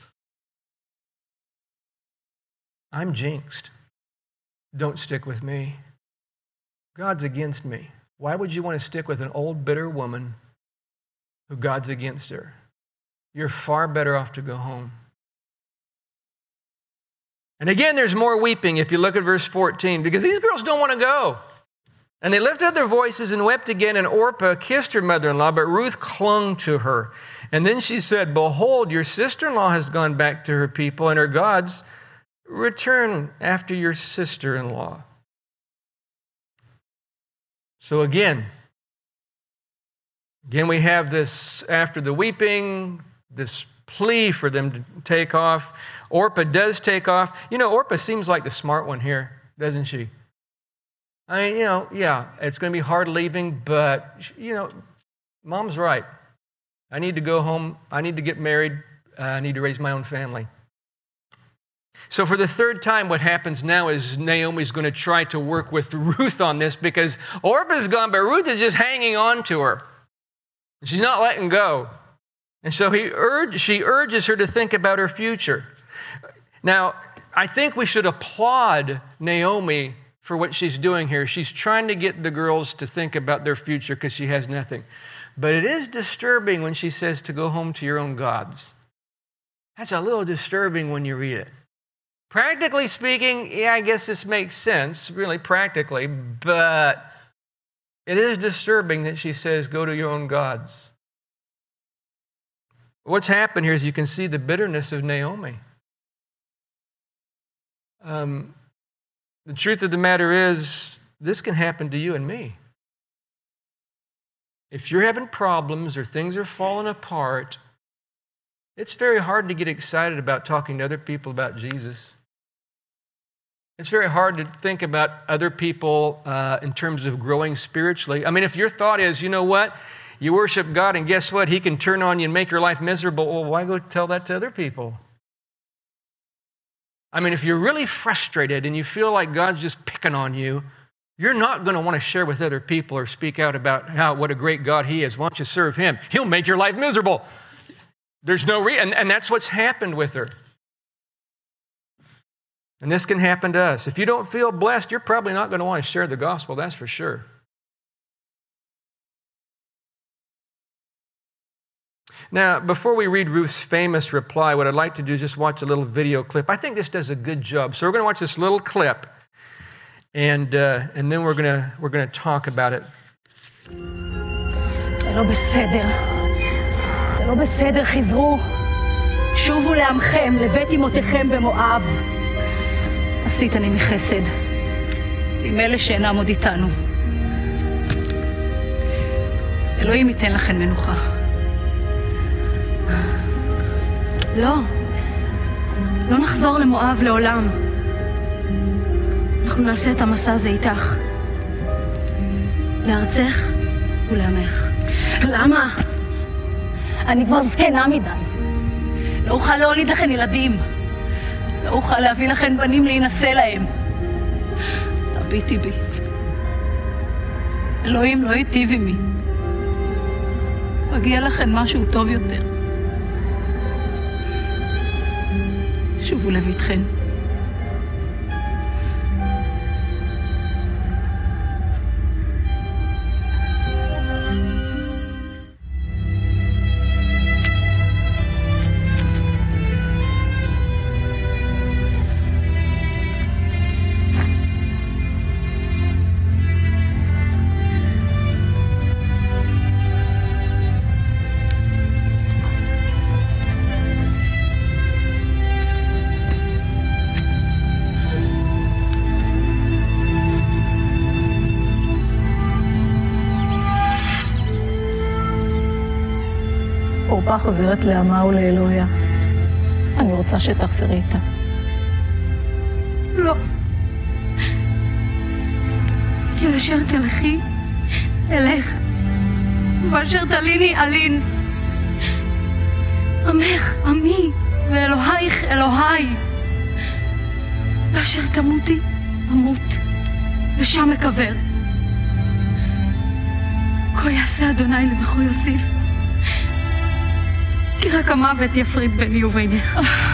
I'm jinxed. Don't stick with me. God's against me. Why would you want to stick with an old, bitter woman who God's against her? You're far better off to go home. And again, there's more weeping if you look at verse 14, because these girls don't want to go. And they lifted up their voices and wept again, and Orpah kissed her mother-in-law, but Ruth clung to her. And then she said, behold, your sister-in-law has gone back to her people and her gods. Return after your sister-in-law. So again, we have this, after the weeping, this plea for them to take off. Orpah does take off. Orpah seems like the smart one here, doesn't she? I mean, yeah, it's going to be hard leaving, but, mom's right. I need to go home. I need to get married. I need to raise my own family. So for the third time, what happens now is Naomi's going to try to work with Ruth on this because Orpah's gone, but Ruth is just hanging on to her. She's not letting go. And so she urges her to think about her future. Now, I think we should applaud Naomi for what she's doing here. She's trying to get the girls to think about their future because she has nothing. But it is disturbing when she says to go home to your own gods. That's a little disturbing when you read it. Practically speaking, yeah, I guess this makes sense, really practically, but it is disturbing that she says, go to your own gods. What's happened here is you can see the bitterness of Naomi. The truth of the matter is, this can happen to you and me. If you're having problems or things are falling apart, it's very hard to get excited about talking to other people about Jesus. It's very hard to think about other people in terms of growing spiritually. I mean, if your thought is, you know what, you worship God and guess what, He can turn on you and make your life miserable, well, why go tell that to other people? I mean, if you're really frustrated and you feel like God's just picking on you, you're not going to want to share with other people or speak out about what a great God He is. Why don't you serve Him? He'll make your life miserable. There's no reason, and that's what's happened with her. And this can happen to us. If you don't feel blessed, you're probably not going to want to share the gospel, that's for sure. Now, before we read Ruth's famous reply, what I'd like to do is just watch a little video clip. I think this does a good job. So we're going to watch this little clip, and then we're going to talk about it. זה לא בסדר. זה לא בסדר, חזרו. שובו לעמכם, לבית אמותיכם במואב. עשית אני מחסד. עם אלה שאינם עוד איתנו. אלוהים ייתן לכם מנוחה. לא. לא נחזור למואב לעולם. אנחנו נעשה את המסע הזה איתך. לארצך ולעמך. למה? אני כבר זקנה מדי. לא אוכל להוליד לכן ילדים. לא אוכל להביא לכן בנים להינשא להם. הביטי בי. אלוהים לא ייטיב עמי. מגיע לכן משהו טוב יותר. שובו לביתכן. אורפה חוזרת לעמה ולאלוהיה. אני רוצה שתחזרי איתה. לא. כי אשר תלכי, אלך. ואשר תליני, אלין. עמך, עמי, ואלוהיך, אלוהי. ואשר תמותי, אמות. ושם אקבר. כה יעשה אדוני לבכו יוסיף. כי רק המוות יפריד ביני ובינך.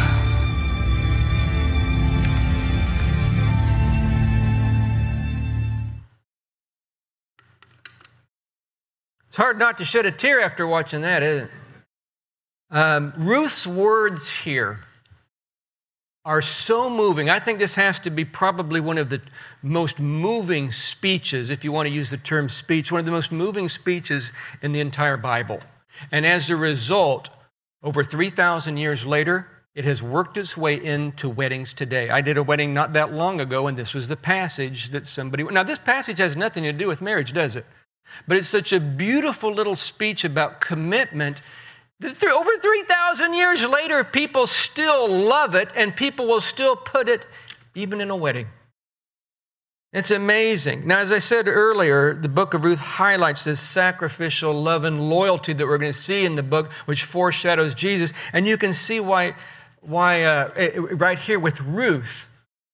It's hard not to shed a tear after watching that, isn't it? Ruth's words here are so moving. I think this has to be probably one of the most moving speeches, if you want to use the term speech, one of the most moving speeches in the entire Bible. And as a result, over 3,000 years later, it has worked its way into weddings today. I did a wedding not that long ago, and this was the passage that somebody... Now, this passage has nothing to do with marriage, does it? But it's such a beautiful little speech about commitment that over 3,000 years later, people still love it, and people will still put it even in a wedding. It's amazing. Now, as I said earlier, the book of Ruth highlights this sacrificial love and loyalty that we're going to see in the book, which foreshadows Jesus. And you can see why right here with Ruth,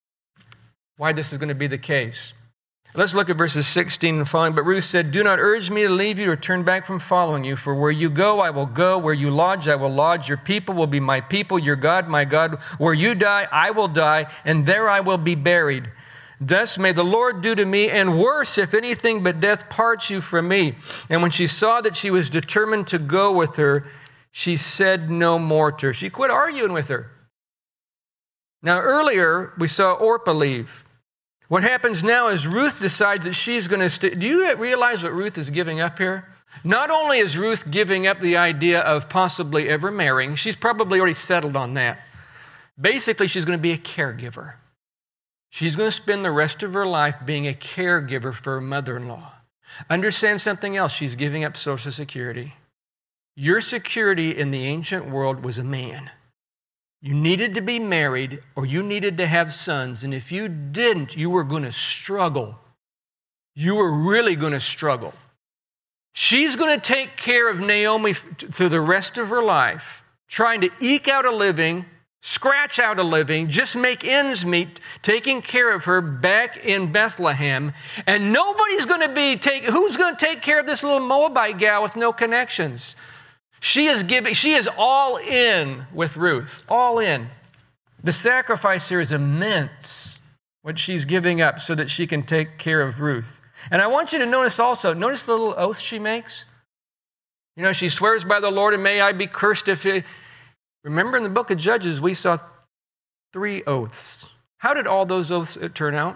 why this is going to be the case. Let's look at verses 16 and following. But Ruth said, "Do not urge me to leave you or turn back from following you. For where you go, I will go. Where you lodge, I will lodge. Your people will be my people, your God, my God. Where you die, I will die, and there I will be buried. Thus may the Lord do to me, and worse, if anything but death parts you from me." And when she saw that she was determined to go with her, she said no more to her. She quit arguing with her. Now, earlier, we saw Orpah leave. What happens now is Ruth decides that she's going to stay. Do you realize what Ruth is giving up here? Not only is Ruth giving up the idea of possibly ever marrying, she's probably already settled on that. Basically, she's going to be a caregiver. She's going to spend the rest of her life being a caregiver for her mother-in-law. Understand something else. She's giving up Social Security. Your security in the ancient world was a man. You needed to be married or you needed to have sons. And if you didn't, you were going to struggle. You were really going to struggle. She's going to take care of Naomi through the rest of her life, trying to eke out a living, scratch out a living, just make ends meet, taking care of her back in Bethlehem. And nobody's going to who's going to take care of this little Moabite gal with no connections? She is all in with Ruth, all in. The sacrifice here is immense, what she's giving up so that she can take care of Ruth. And I want you to notice the little oath she makes. You know, she swears by the Lord, and may I be cursed if you... Remember in the book of Judges, we saw 3 oaths. How did all those oaths turn out?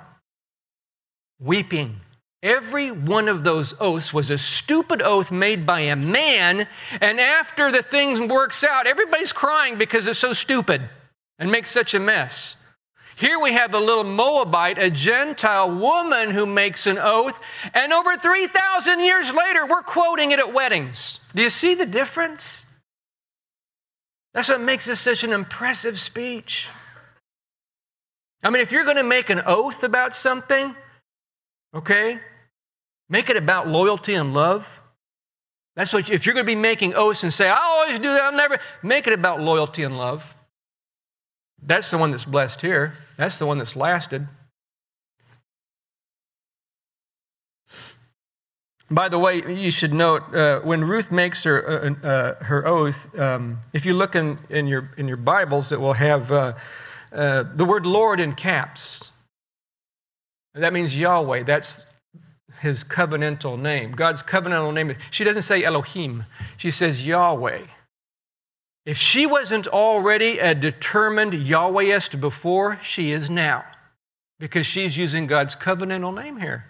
Weeping. Every one of those oaths was a stupid oath made by a man, and after the thing works out, everybody's crying because it's so stupid and makes such a mess. Here we have a little Moabite, a Gentile woman who makes an oath, and over 3,000 years later, we're quoting it at weddings. Do you see the difference? That's what makes this such an impressive speech. I mean, if you're going to make an oath about something, okay, make it about loyalty and love. That's what, if you're going to be making oaths and say, "I'll always do that, I'll never," make it about loyalty and love. That's the one that's blessed here. That's the one that's lasted. By the way, you should note, when Ruth makes her oath, if you look in your Bibles, it will have the word Lord in caps. That means Yahweh. That's his covenantal name. God's covenantal name. She doesn't say Elohim. She says Yahweh. If she wasn't already a determined Yahwehist before, she is now, because she's using God's covenantal name here.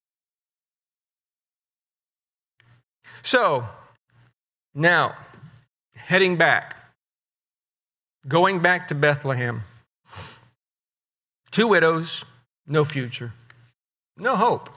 So, now, heading back, going back to Bethlehem. 2 widows, no future, no hope.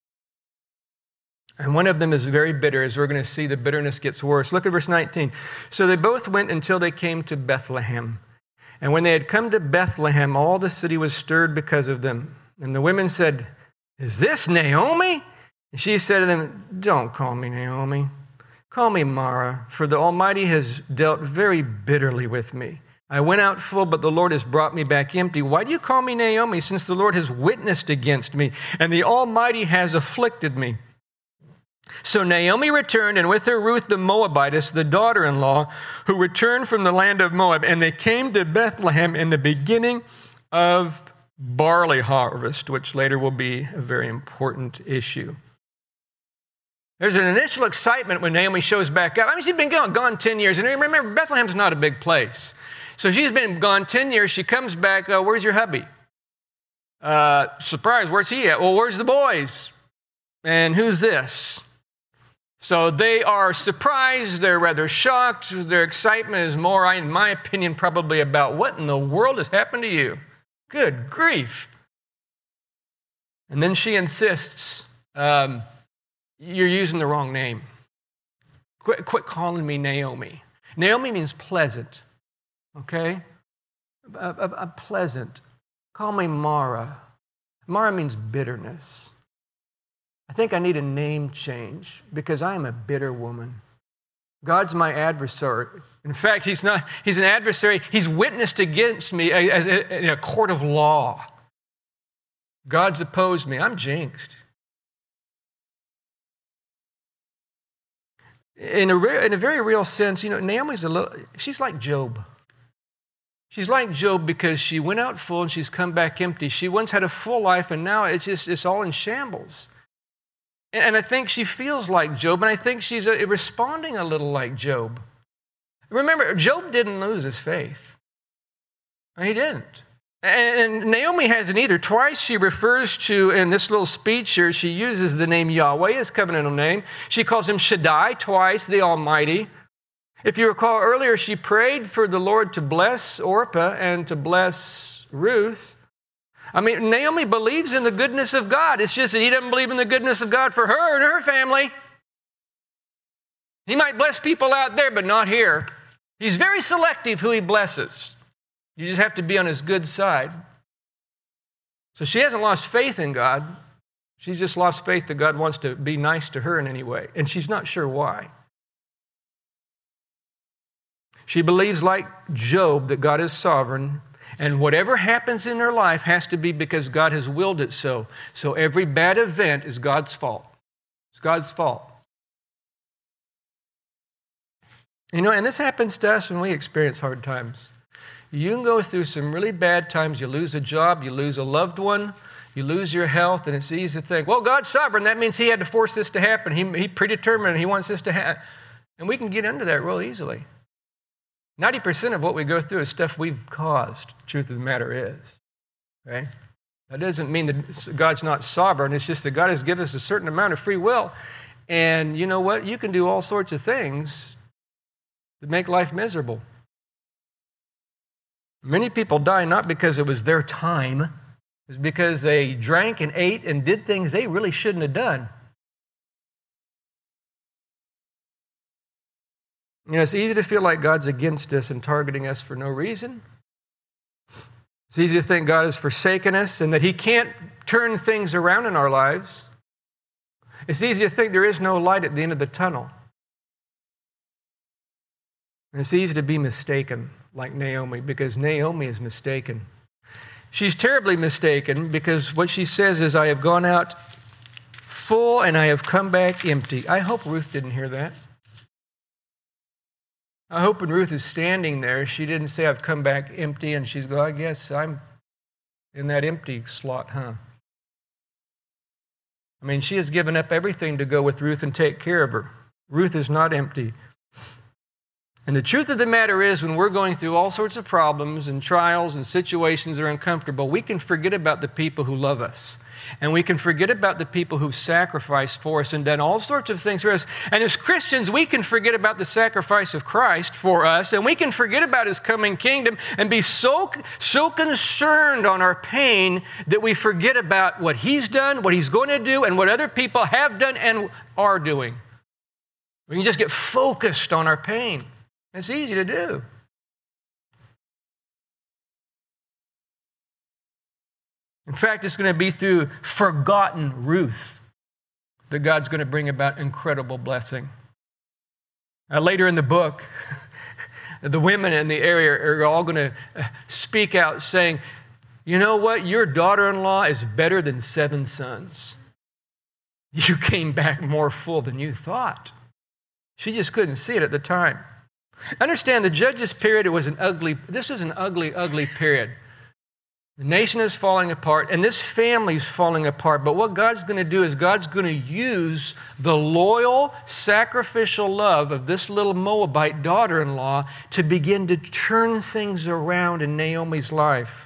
And one of them is very bitter. As we're going to see, the bitterness gets worse. Look at verse 19. So they both went until they came to Bethlehem. And when they had come to Bethlehem, all the city was stirred because of them. And the women said, "Is this Naomi?" And she said to them, "Don't call me Naomi. Call me Mara, for the Almighty has dealt very bitterly with me. I went out full, but the Lord has brought me back empty. Why do you call me Naomi, since the Lord has witnessed against me, and the Almighty has afflicted me?" So Naomi returned, and with her Ruth the Moabitess, the daughter-in-law, who returned from the land of Moab. And they came to Bethlehem in the beginning of barley harvest, which later will be a very important issue. There's an initial excitement when Naomi shows back up. I mean, she's been gone 10 years. And remember, Bethlehem's not a big place. So she's been gone 10 years. She comes back, "Where's your hubby?" Surprise, where's he at? "Well, where's the boys? And who's this?" So they are surprised. They're rather shocked. Their excitement is more, in my opinion, probably about what in the world has happened to you. Good grief. And then she insists, "You're using the wrong name. Quit calling me Naomi." Naomi means pleasant, okay? A pleasant. Call me Mara. Mara means bitterness. I think I need a name change because I am a bitter woman. God's my adversary. In fact, he's an adversary. He's witnessed against me in a court of law. God's opposed me. I'm jinxed. In a very real sense, Naomi's she's like Job. She's like Job because she went out full and she's come back empty. She once had a full life and now it's all in shambles. And I think she feels like Job, and I think she's responding a little like Job. Remember, Job didn't lose his faith. He didn't. And Naomi hasn't either. Twice she refers to, in this little speech here, she uses the name Yahweh, his covenantal name. She calls him Shaddai twice, the Almighty. If you recall earlier, she prayed for the Lord to bless Orpah and to bless Ruth. I mean, Naomi believes in the goodness of God. It's just that he doesn't believe in the goodness of God for her and her family. He might bless people out there, but not here. He's very selective who he blesses. You just have to be on his good side. So she hasn't lost faith in God. She's just lost faith that God wants to be nice to her in any way. And she's not sure why. She believes, like Job, that God is sovereign. And whatever happens in her life has to be because God has willed it so. So every bad event is God's fault. It's God's fault. And this happens to us when we experience hard times. You can go through some really bad times. You lose a job, you lose a loved one, you lose your health, and it's easy to think, well, God's sovereign. That means he had to force this to happen. He predetermined, he wants this to happen. And we can get into that real easily. 90% of what we go through is stuff we've caused, the truth of the matter is. Okay? That doesn't mean that God's not sovereign. It's just that God has given us a certain amount of free will. And you know what? You can do all sorts of things that make life miserable. Many people die not because it was their time. It's because they drank and ate and did things they really shouldn't have done. It's easy to feel like God's against us and targeting us for no reason. It's easy to think God has forsaken us and that he can't turn things around in our lives. It's easy to think there is no light at the end of the tunnel. And it's easy to be mistaken, like Naomi, because Naomi is mistaken. She's terribly mistaken because what she says is, I have gone out full and I have come back empty. I hope Ruth didn't hear that. I hope when Ruth is standing there, she didn't say, I've come back empty, and she's going, I guess I'm in that empty slot, huh? I mean, she has given up everything to go with Ruth and take care of her. Ruth is not empty. And the truth of the matter is, when we're going through all sorts of problems and trials and situations that are uncomfortable, we can forget about the people who love us. And we can forget about the people who've sacrificed for us and done all sorts of things for us. And as Christians, we can forget about the sacrifice of Christ for us, and we can forget about his coming kingdom and be so concerned on our pain that we forget about what he's done, what he's going to do, and what other people have done and are doing. We can just get focused on our pain. It's easy to do. In fact, it's going to be through forgotten Ruth that God's going to bring about incredible blessing. Later in the book, the women in the area are all going to speak out saying, you know what? Your daughter-in-law is better than 7 sons. You came back more full than you thought. She just couldn't see it at the time. Understand, the Judges period, this was an ugly, ugly period. The nation is falling apart, and this family is falling apart. But what God's going to do is God's going to use the loyal, sacrificial love of this little Moabite daughter-in-law to begin to turn things around in Naomi's life,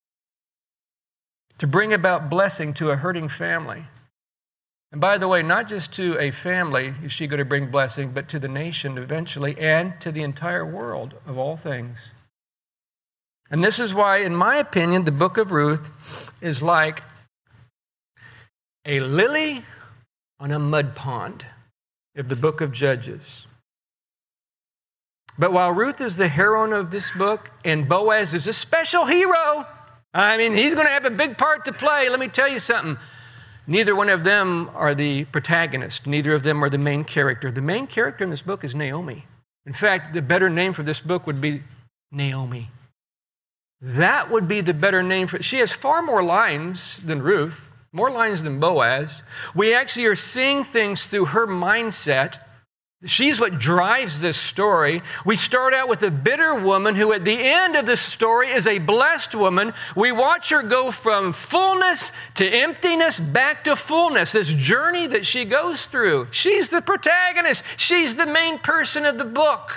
to bring about blessing to a hurting family. And by the way, not just to a family is she going to bring blessing, but to the nation eventually and to the entire world of all things. And this is why, in my opinion, the book of Ruth is like a lily on a mud pond of the book of Judges. But while Ruth is the heroine of this book and Boaz is a special hero, I mean, he's going to have a big part to play. Let me tell you something. Neither one of them are the protagonist. Neither of them are the main character. The main character in this book is Naomi. In fact, the better name for this book would be Naomi. That would be the better name for it. She has far more lines than Ruth, more lines than Boaz. We actually are seeing things through her mindset. She's what drives this story. We start out with a bitter woman who at the end of this story is a blessed woman. We watch her go from fullness to emptiness back to fullness, this journey that she goes through. She's the protagonist. She's the main person of the book.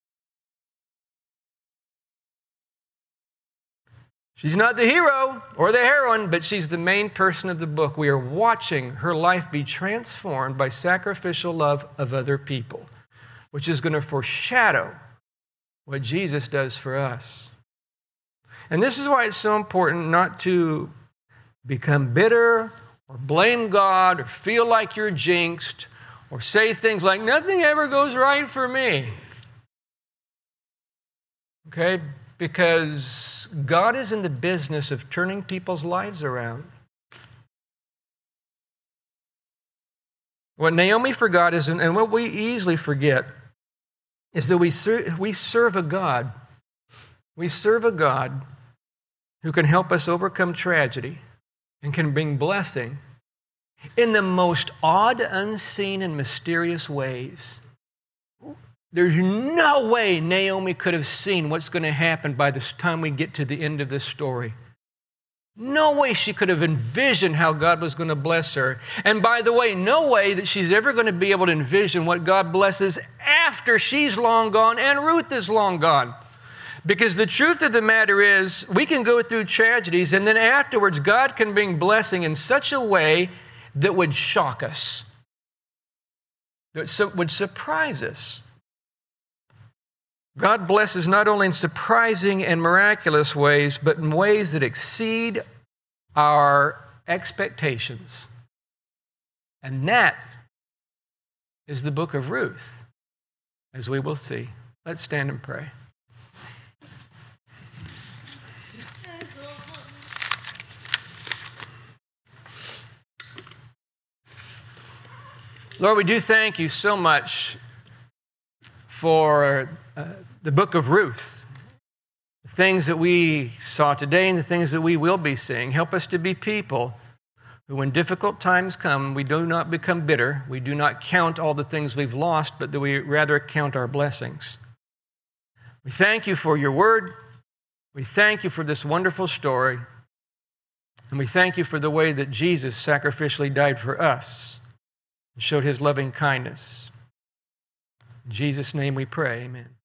She's not the hero or the heroine, but she's the main person of the book. We are watching her life be transformed by sacrificial love of other people, which is going to foreshadow what Jesus does for us. And this is why it's so important not to become bitter or blame God or feel like you're jinxed or say things like, nothing ever goes right for me. Okay? Because God is in the business of turning people's lives around. What Naomi forgot is, and what we easily forget, is that we serve a God. We serve a God who can help us overcome tragedy and can bring blessing in the most odd, unseen, and mysterious ways. There's no way Naomi could have seen what's going to happen by the time we get to the end of this story. No way she could have envisioned how God was going to bless her. And by the way, no way that she's ever going to be able to envision what God blesses after she's long gone and Ruth is long gone. Because the truth of the matter is, we can go through tragedies and then afterwards God can bring blessing in such a way that would shock us, that would surprise us. God blesses not only in surprising and miraculous ways, but in ways that exceed our expectations. And that is the book of Ruth, as we will see. Let's stand and pray. Lord, we do thank you so much for the book of Ruth, the things that we saw today and the things that we will be seeing. Help us to be people who, when difficult times come, we do not become bitter. We do not count all the things we've lost, but that we rather count our blessings. We thank you for your word. We thank you for this wonderful story. And we thank you for the way that Jesus sacrificially died for us and showed his loving kindness. In Jesus' name we pray, amen.